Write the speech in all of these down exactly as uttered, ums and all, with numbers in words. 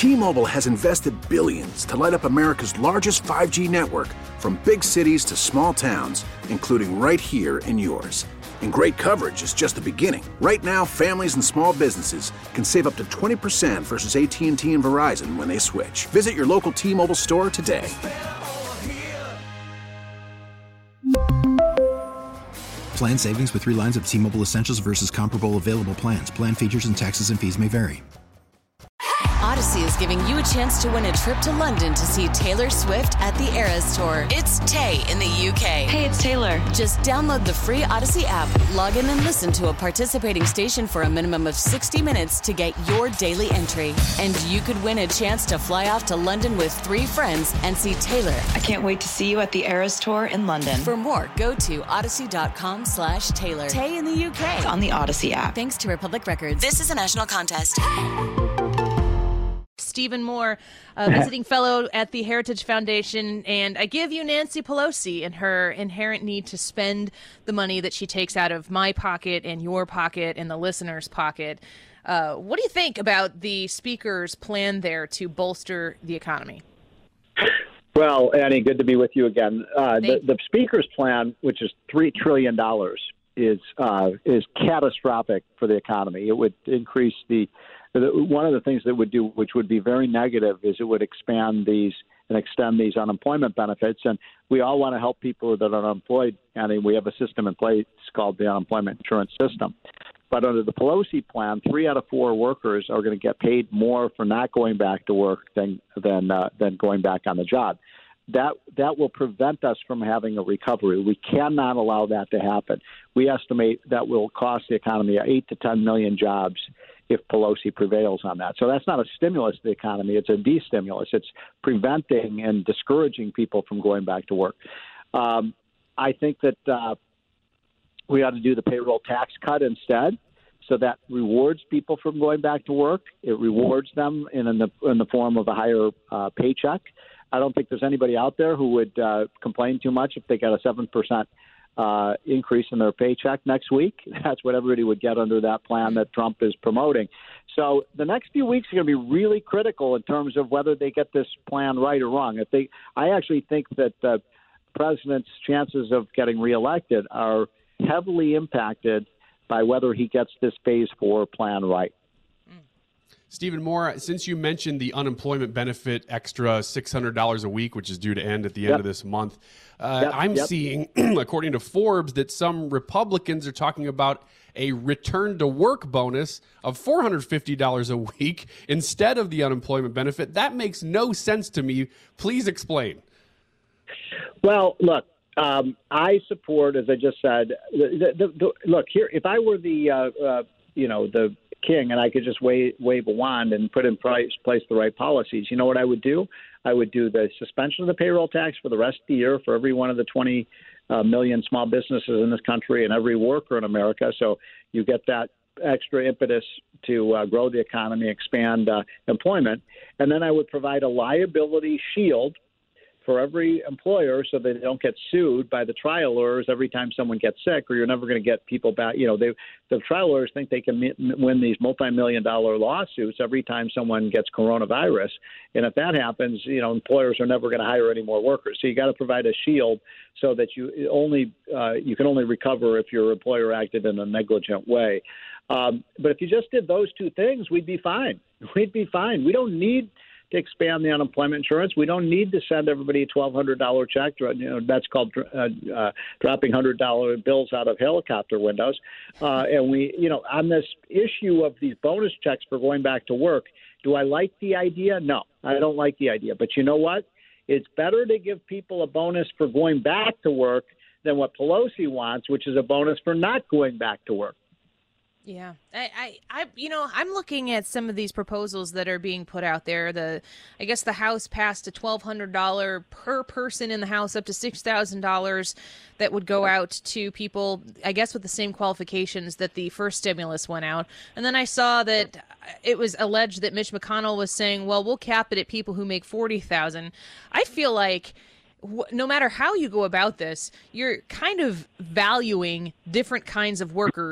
T-Mobile has invested billions to light up America's largest five G network, from big cities to small towns, including right here in yours. And great coverage is just the beginning. Right now, families and small businesses can save up to twenty percent versus A T and T and Verizon when they switch. Visit your local T-Mobile store today. Plan savings with three lines of T-Mobile Essentials versus comparable available plans. Plan features and taxes and fees may vary. Odyssey is giving you a chance to win a trip to London to see Taylor Swift at the Eras Tour. It's Tay in the U K. Hey, it's Taylor. Just download the free Odyssey app, log in and listen to a participating station for a minimum of sixty minutes to get your daily entry. And you could win a chance to fly off to London with three friends and see Taylor. I can't wait to see you at the Eras Tour in London. For more, go to odyssey.com slash Taylor. Tay in the U K. It's on the Odyssey app. Thanks to Republic Records. This is a national contest. Stephen Moore, a visiting fellow at the Heritage Foundation, and I give you Nancy Pelosi and her inherent need to spend the money that she takes out of my pocket and your pocket and the listener's pocket. Uh, what do you think about the speaker's plan there to bolster the economy? Well, Annie, good to be with you again. Uh, the, the speaker's plan, which is three trillion dollars, is uh, is catastrophic for the economy. It would increase the One of the things that would do, which would be very negative, is it would expand these and extend these unemployment benefits. And we all want to help people that are unemployed, and we have a system in place called the unemployment insurance system. But under the Pelosi plan, three out of four workers are going to get paid more for not going back to work than than uh, than going back on the job. That that will prevent us from having a recovery. We cannot allow that to happen. We estimate that will cost the economy eight to ten million jobs if Pelosi prevails on that. So that's not a stimulus to the economy. It's a de-stimulus. It's preventing and discouraging people from going back to work. Um, I think that uh, we ought to do the payroll tax cut instead, so that rewards people from going back to work. It rewards them in, in, the, in the form of a higher uh, paycheck. I don't think there's anybody out there who would uh, complain too much if they got a seven percent Uh, increase in their paycheck next week. That's what everybody would get under that plan that Trump is promoting. So the next few weeks are going to be really critical in terms of whether they get this plan right or wrong. If they, I actually think that the president's chances of getting reelected are heavily impacted by whether he gets this phase four plan right. Stephen Moore, since you mentioned the unemployment benefit extra six hundred dollars a week, which is due to end at the end Yep. of this month, uh, Yep, I'm yep. seeing, according to Forbes, that some Republicans are talking about a return to work bonus of four hundred fifty dollars a week instead of the unemployment benefit. That makes no sense to me. Please explain. Well, look, um, I support, as I just said, the, the, the, look here. If I were the, uh, uh, you know, the king, and I could just wave, wave a wand and put in place, place the right policies, you know what I would do? I would do the suspension of the payroll tax for the rest of the year for every one of the twenty uh, million small businesses in this country and every worker in America. So you get that extra impetus to uh, grow the economy, expand uh, employment. And then I would provide a liability shield for every employer so they don't get sued by the trial lawyers every time someone gets sick, or you're never going to get people back. You know, they, the trial lawyers think they can m- win these multi-million dollar lawsuits every time someone gets coronavirus. And if that happens, you know, employers are never going to hire any more workers. So you got to provide a shield so that you only uh, you can only recover if your employer acted in a negligent way. Um, but if you just did those two things, we'd be fine. We'd be fine. We don't need to expand the unemployment insurance. We don't need to send everybody a twelve hundred dollars check. You know, that's called uh, uh, dropping one hundred dollars bills out of helicopter windows. Uh, and we, you know, on this issue of these bonus checks for going back to work, do I like the idea? No, I don't like the idea. But you know what? It's better to give people a bonus for going back to work than what Pelosi wants, which is a bonus for not going back to work. Yeah, I, I, I, you know, I'm looking at some of these proposals that are being put out there. The, I guess the House passed a twelve hundred dollars per person in the House, up to six thousand dollars that would go out to people, I guess, with the same qualifications that the first stimulus went out. And then I saw that it was alleged that Mitch McConnell was saying, well, we'll cap it at people who make forty thousand dollars. I feel like no matter how you go about this, you're kind of valuing different kinds of workers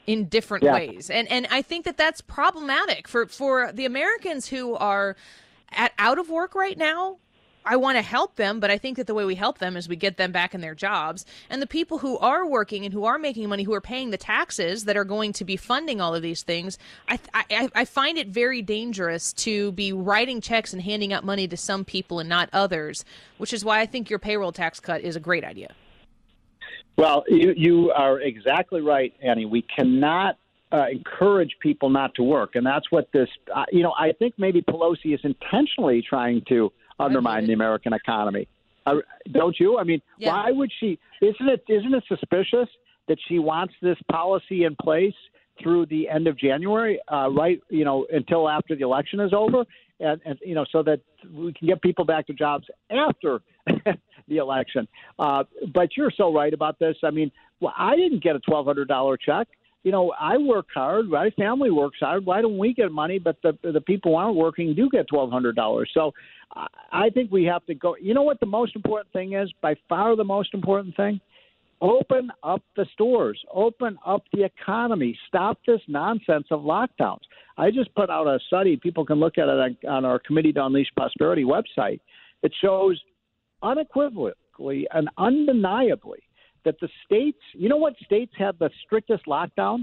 in different yeah. ways. And and I think that that's problematic for, for the Americans who are at out of work right now. I want to help them, but I think that the way we help them is we get them back in their jobs. And the people who are working and who are making money, who are paying the taxes that are going to be funding all of these things, I, I, I find it very dangerous to be writing checks and handing out money to some people and not others, which is why I think your payroll tax cut is a great idea. Well, you, you are exactly right, Annie. We cannot uh, encourage people not to work. And that's what this, uh, you know, I think maybe Pelosi is intentionally trying to undermine the American economy. Uh, don't you? I mean, yeah. why would she? Isn't it isn't it suspicious that she wants this policy in place through the end of January, uh, right? You know, until after the election is over, and, and you know, so that we can get people back to jobs after the election. Uh, but you're so right about this. I mean, well, I didn't get a twelve hundred dollars check. You know, I work hard. My family works hard. Why don't we get money? But the the people who aren't working do get twelve hundred dollars. So I think we have to go. You know what the most important thing is? By far the most important thing? Open up the stores. Open up the economy. Stop this nonsense of lockdowns. I just put out a study. People can look at it on our Committee to Unleash Prosperity website. It shows unequivocally and undeniably that the states, you know what states have the strictest lockdowns?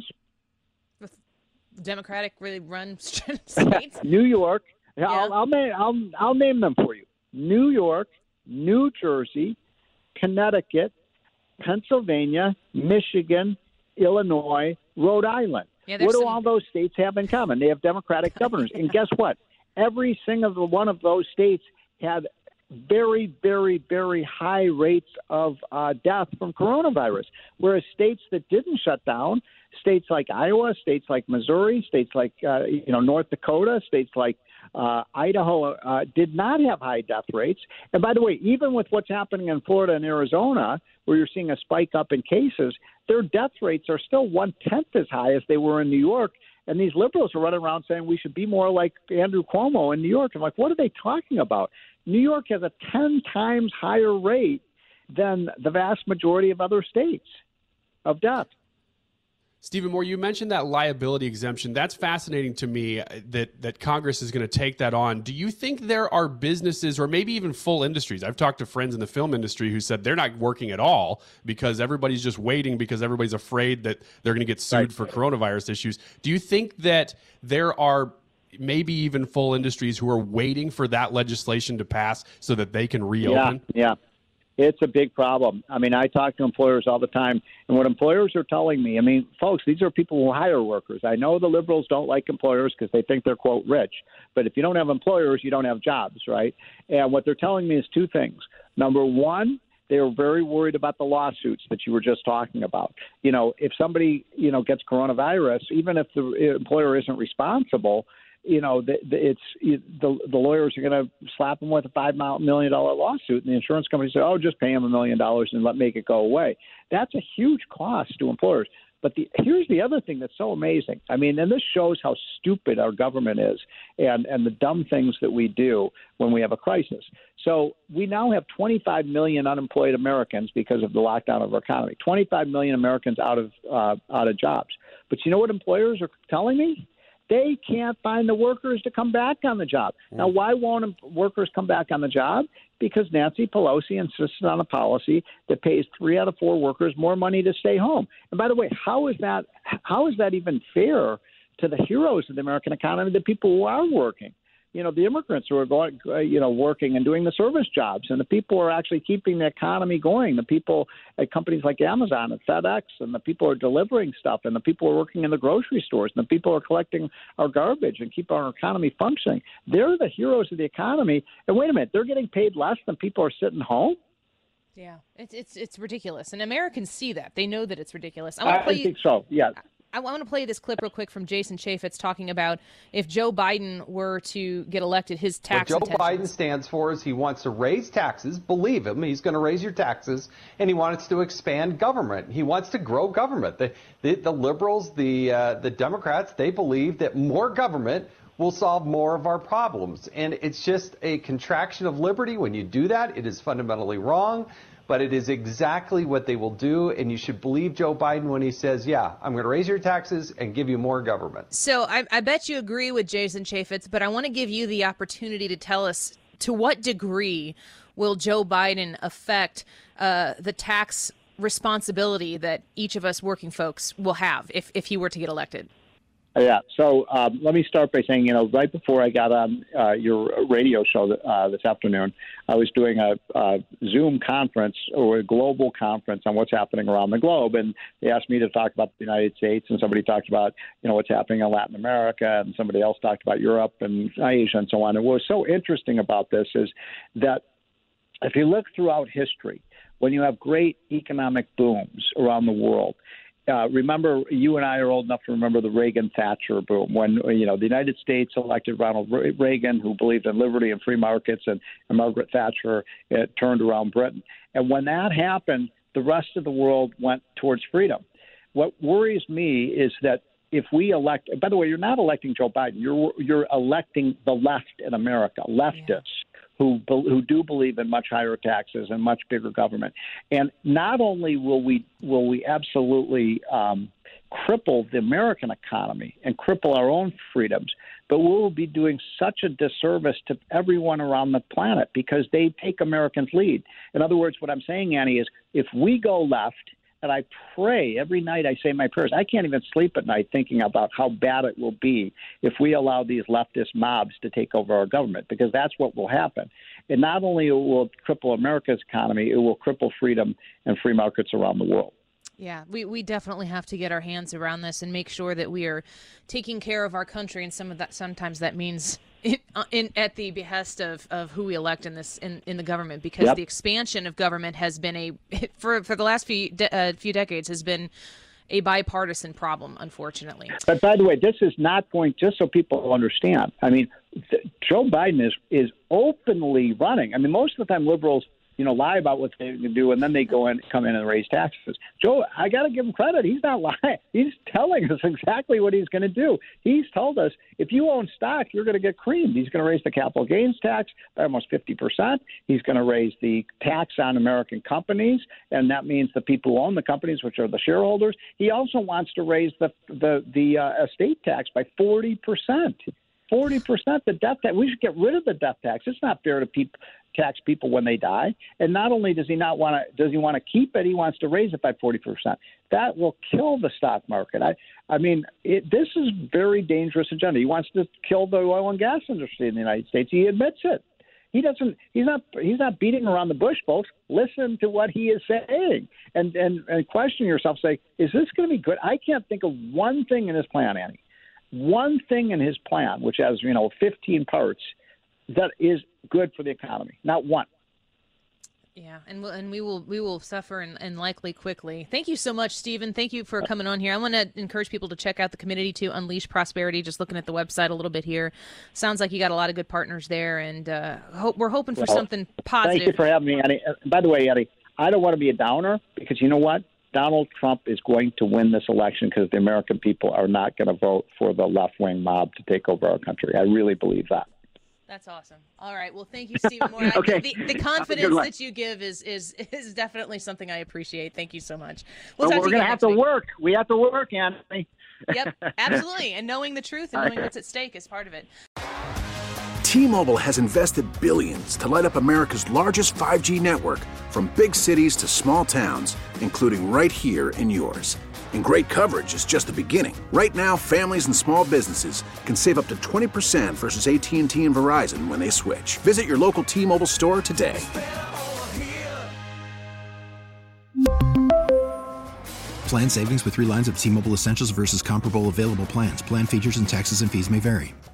Democratic really run states? New York. Yeah. I'll, I'll, name, I'll, I'll name them for you. New York, New Jersey, Connecticut, Pennsylvania, Michigan, Illinois, Rhode Island. Yeah, what do some... all those states have in common? They have Democratic governors. And guess what? Every single one of those states had very, very, very high rates of uh, death from coronavirus, whereas states that didn't shut down, states like Iowa, states like Missouri, states like uh, you know North Dakota, states like uh, Idaho uh, did not have high death rates. And by the way, even with what's happening in Florida and Arizona, where you're seeing a spike up in cases, their death rates are still one-tenth as high as they were in New York. And these liberals are running around saying we should be more like Andrew Cuomo in New York. I'm like, what are they talking about? New York has a ten times higher rate than the vast majority of other states of death. Stephen Moore, you mentioned that liability exemption. That's fascinating to me that, that Congress is going to take that on. Do you think there are businesses or maybe even full industries? I've talked to friends in the film industry who said they're not working at all because everybody's just waiting because everybody's afraid that they're going to get sued right. for coronavirus issues. Do you think that there are maybe even full industries who are waiting for that legislation to pass so that they can reopen? Yeah, yeah. It's a big problem. I mean, I talk to employers all the time, and what employers are telling me, I mean, folks, these are people who hire workers. I know the liberals don't like employers because they think they're, quote, rich. But if you don't have employers, you don't have jobs, right? And what they're telling me is two things. Number one, they're very worried about the lawsuits that you were just talking about. You know, if somebody, you know, gets coronavirus, even if the employer isn't responsible, you know, the, the, it's the the lawyers are going to slap them with a five million dollar lawsuit, and the insurance company say, "Oh, just pay them a million dollars and let make it go away." That's a huge cost to employers. But the, here's the other thing that's so amazing. I mean, and this shows how stupid our government is, and and the dumb things that we do when we have a crisis. So we now have twenty-five million unemployed Americans because of the lockdown of our economy. twenty-five million Americans out of uh, out of jobs. But you know what employers are telling me? They can't find the workers to come back on the job. Now, why won't workers come back on the job? Because Nancy Pelosi insisted on a policy that pays three out of four workers more money to stay home. And by the way, how is that? How is that even fair to the heroes of the American economy, the people who are working? You know, the immigrants who are going, uh, you know, working and doing the service jobs, and the people who are actually keeping the economy going. The people at companies like Amazon and FedEx, and the people who are delivering stuff, and the people who are working in the grocery stores, and the people who are collecting our garbage and keep our economy functioning. They're the heroes of the economy. And wait a minute, they're getting paid less than people who are sitting home? Yeah, it's it's it's ridiculous, and Americans see that. They know that it's ridiculous. I, I think so. Yeah. I want to play this clip real quick from Jason Chaffetz talking about if Joe Biden were to get elected, his tax What Joe Biden stands for is he wants to raise taxes. Believe him, he's going to raise your taxes, and he wants to expand government. He wants to grow government. The the, the liberals, the uh, the Democrats, they believe that more government will solve more of our problems, and it's just a contraction of liberty. When you do that, it is fundamentally wrong. but it is exactly what they will do. And you should believe Joe Biden when he says, yeah, I'm going to raise your taxes and give you more government. So I, I bet you agree with Jason Chaffetz, but I want to give you the opportunity to tell us to what degree will Joe Biden affect uh, the tax responsibility that each of us working folks will have if, if he were to get elected? Yeah. So um, let me start by saying, you know, right before I got on uh, your radio show uh, this afternoon, I was doing a, a Zoom conference or a global conference on what's happening around the globe. And they asked me to talk about the United States, and somebody talked about, you know, what's happening in Latin America, and somebody else talked about Europe and Asia and so on. And what was so interesting about this is that if you look throughout history, when you have great economic booms around the world, Uh, remember, you and I are old enough to remember the Reagan-Thatcher boom when, you know, the United States elected Ronald Reagan, who believed in liberty and free markets, and, and Margaret Thatcher uh, turned around Britain. And when that happened, the rest of the world went towards freedom. What worries me is that if we elect – by the way, you're not electing Joe Biden. You're, you're electing the left in America, leftists. Yeah. Who who do believe in much higher taxes and much bigger government. And not only will we will we absolutely um, cripple the American economy and cripple our own freedoms, but we will be doing such a disservice to everyone around the planet because they take Americans' lead. In other words, what I'm saying, Annie, is if we go left, and I pray every night I say my prayers. I can't even sleep at night thinking about how bad it will be if we allow these leftist mobs to take over our government, because that's what will happen. And not only will it cripple America's economy, it will cripple freedom and free markets around the world. Yeah, we, we definitely have to get our hands around this and make sure that we are taking care of our country. And some of that, sometimes that means in, in at the behest of, of who we elect in this in, in the government, because yep. the expansion of government has been a for for the last few de, uh, few decades has been a bipartisan problem, unfortunately. But by the way, this is not going, just so people understand. I mean, th- Joe Biden is is openly running. I mean, most of the time liberals, you know, lie about what they can do, and then they go in, come in and raise taxes. Joe, I got to give him credit. He's not lying. He's telling us exactly what he's going to do. He's told us, if you own stock, you're going to get creamed. He's going to raise the capital gains tax by almost fifty percent. He's going to raise the tax on American companies, and that means the people who own the companies, which are the shareholders. He also wants to raise the the, the uh, estate tax by forty percent. forty percent, the death tax. We should get rid of the death tax. It's not fair to people. Tax people when they die. And not only does he not want to does he want to keep it, he wants to raise it by forty percent. That will kill the stock market. I I mean, it, this is very dangerous agenda. He wants to kill the oil and gas industry in the United States. He admits it. He doesn't he's not he's not beating around the bush, folks. Listen to what he is saying and and, and question yourself, say, is this going to be good? I can't think of one thing in his plan, Annie. One thing in his plan, which has, you know, fifteen parts, that is good for the economy. Not one. Yeah, and we'll, and we will we will suffer and, and likely quickly. Thank you so much, Stephen. Thank you for coming on here. I want to encourage people to check out the Committee to Unleash Prosperity. Just looking at the website a little bit here, sounds like you got a lot of good partners there, and uh, hope we're hoping for well, something positive. Thank you for having me, Eddie. By the way, Eddie, I don't want to be a downer, because you know what? Donald Trump is going to win this election because the American people are not going to vote for the left-wing mob to take over our country. I really believe that. That's awesome. All right. Well, thank you, Stephen Moore. okay. The, the confidence that you give is, is is definitely something I appreciate. Thank you so much. We'll well, we're going to have to week. work. We have to work, Anthony. Yep, absolutely. And knowing the truth and knowing what's at stake is part of it. T-Mobile has invested billions to light up America's largest five G network, from big cities to small towns, including right here in yours. And great coverage is just the beginning. Right now, families and small businesses can save up to twenty percent versus A T and T and Verizon when they switch. Visit your local T-Mobile store today. Plan savings with three lines of T-Mobile Essentials versus comparable available plans. Plan features and taxes and fees may vary.